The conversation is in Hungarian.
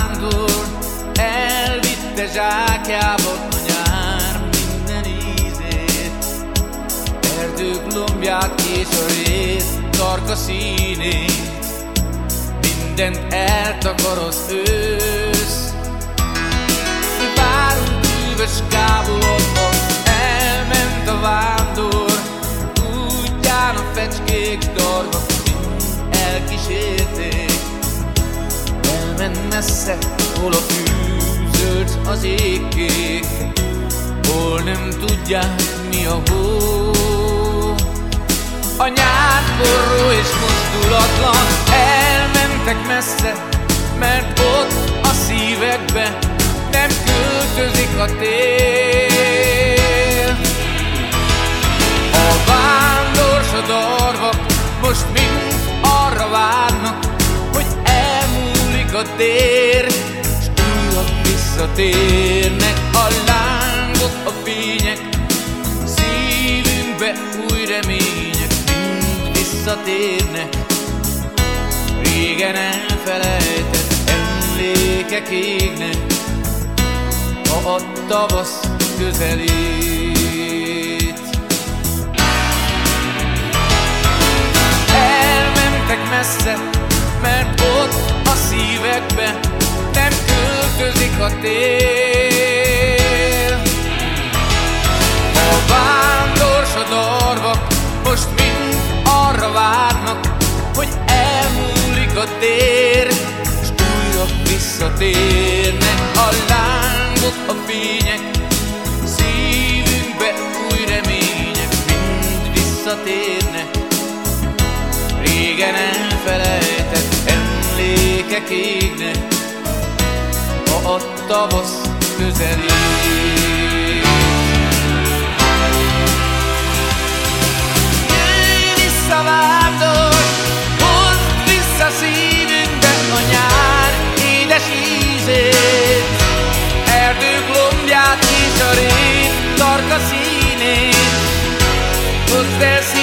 vándor, elvitte zsákjába a nyár minden ízét. Erdők lombját és a rész tarka színét, mindent eltakar az ősz. Mi várunk hűvös kábulokban, elment a vándor, útján a fecskék darvak mind elkísérték. Elment messze, hol a fűzöld az égkék, hol nem tudják mi a hó. A nyár forró és mozdulatlan, elmentek messze, mert ott a szívekbe nem költözik a tél. A vándorsodarvak most mind arra várnak, hogy elmúlik a tér, s újra visszatérnek a lángok, a fények, szívünkbe új remények mind visszatérnek. Régen elfelejtett emlékek égnek, ha a tavasz közelít. Elmentek messze, mert ott a szívekbe nem költözik a tél. A vándorsodarvak most mind arra várnak, hogy elmúlik a tér, s újra visszatérnek a lángok, a fények, szívünkbe új remények mind visszatérnek. Régen elfelejtett emlékek égnek, ha a tavasz közelít. Jöjj vissza, vándor, hozd vissza szívünkben a nyár édes ízét. Erdők lombját és a rét tarka színét, hozd el